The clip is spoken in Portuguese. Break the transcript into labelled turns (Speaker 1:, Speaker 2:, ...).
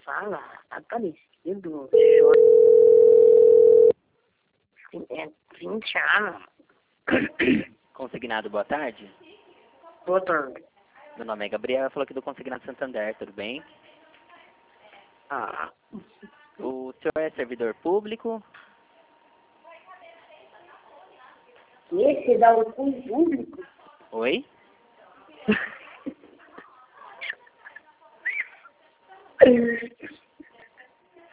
Speaker 1: fala, Aparecido, é 20 anos.
Speaker 2: Consignado, boa tarde.
Speaker 1: Boa tarde.
Speaker 2: Meu nome é Gabriel, eu falo aqui do Consignado Santander, tudo bem?
Speaker 1: Ah,
Speaker 2: O senhor é servidor público?
Speaker 1: esse dá o cu público?
Speaker 2: Oi?